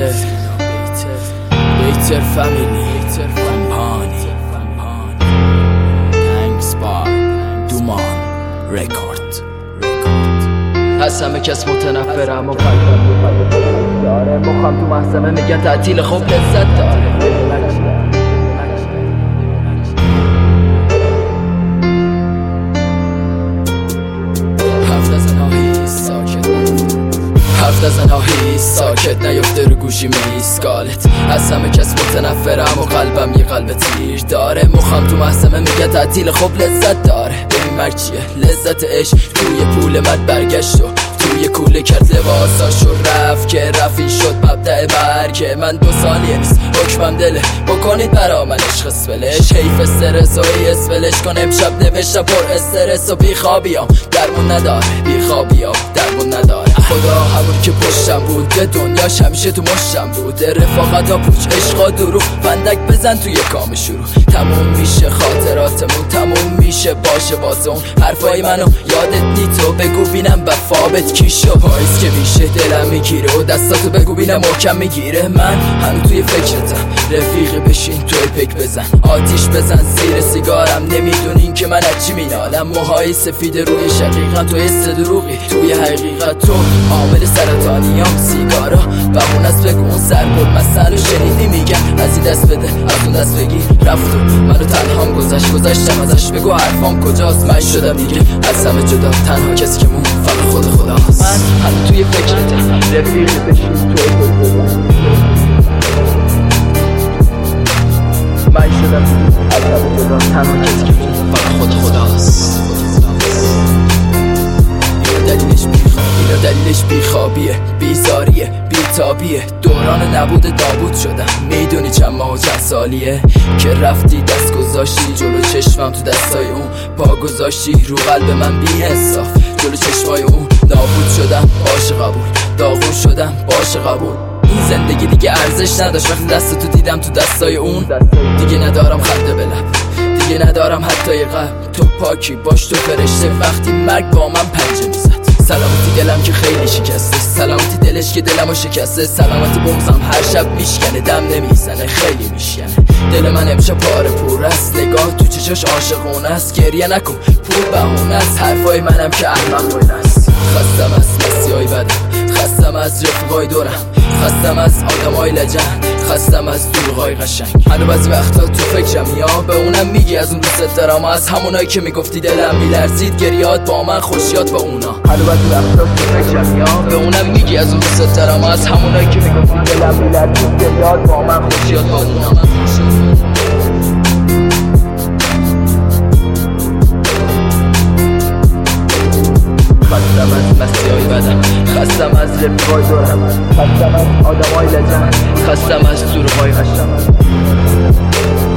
بیتر فامیلی فنپانی تنکس با دومان رکورد از همه کس متنفرم و قلبم داره مخم تو محزمه میگن تعطیل خوب لذت داره از ناهی ساکت نیفته رو گوشی میسکالت از همه کس متنفرم و قلبم یه قلب تیر داره مخم تو محزمه میگه تعطیل خوب لذت داره ببین مرگ چیه لذت عشق توی پول من برگشت و توی کوله کرد لباساشو رفت که رفی شد مبدأ مرگ من 2 سالیه نیست حکمم دله بکنید برا من عشق اسفلش حیف استرس و اسفلش کن امشب نوشتم پر استرس و بیخوابیام درمون نداره بیخوابیام درمون نداره خدا همون که پشتم بود به دنیاش همیشه تو مشتم بود رفاقت ها پوچ عشقا دروغ فندک بزن توی کام شروع تموم میشه خاطراتمون تموم میشه باشه واسه اون حرفای منو یادت نی تو بگو بینم بفابت کی شو پاییز که میشه دلم میگیره و دستاتو بگو بینم محکم میگیره من هم توی فکرتم رفیقی بشین توی پک بزن آتیش بزن زیر سیگارم نمیدونین که من از چی مینالم موهای سفید روی شقیقم تو حس دروغی توی حقیقت تو عامل سرطانیام سیگارا بمون از بگو اون سربول مسئله شنیدی میگن از این دست بده از اون دست بگیر رفت و منو تنهام گذاشتم ازش بگو حرفام کجاست من شدم دیگه از همه جدا تنها کسی که مون فقط خداست من هم توی فکرتم رفیقی بشین توی پک بزن من شدم از همه جدا تنها کسی که مون فقط خداست اینو دلیلش بیخوابیه بیزاریه بیتابیه دوران نبود داوود شدم میدونی چند ماه و چند سالیه که رفتی دست گذاشتی جلو چشمم تو دستای اون پا گذاشتی رو قلب من بی انصاف جلو چشمای اون نابود شدم باشه قبول داغون شدم باشه قبول این زندگی دیگه ارزش نداشت وقتی دستتو دیدم تو دستای اون دیگه ندارم خنده به لب دیگه ندارم حتی یه قلب تو پاکی باش تو فرشته وقتی مرگ با من پنجه میزد سلامتی دلم که خیلی شکسته سلامتی دلش که دلمو شکسته سلامتی بغضم هر شب میشکنه دم نمیزنه خیلی میشکنه دل من امشب پاره پور است نگاه تو چشاش عاشقونه است گریه نکن پول بهونه است حرفای منم که احمقونه است خستم از مسیحای بدم خستم از رفیقای دورم خستم از آدمای لجن خستم از دروغای قشنگ هنو بعضی وقتا تو فکرم یا به اونم میگی از اون دوست دارم از همونایی که میگفتی دلم میلرزید گریات با من خوشیات با اونا هنو بعضی وقتا تو فکرم یا به اونم میگی از اون دوست دارم از همونایی که میگفتی دلم میلرزید گریات با من خوشیات با اونا خستم از مسیحای بدم خستم از رفیقای دورم خستم از آدمای لجن خستم از دروغای قشنگ